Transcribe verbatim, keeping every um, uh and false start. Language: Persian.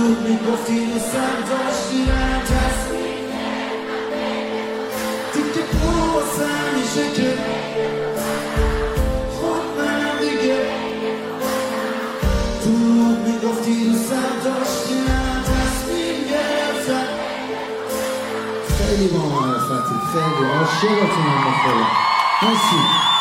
میگفتی دوستم داشتی من تصمیم تیکه پول واسم میشه که خود منم دیگه تو میگفتی دوستم داشتی من تصمیم گرفتم. خیلی با معرفتی، خیلی عاشقتونم بخورم. مرسی.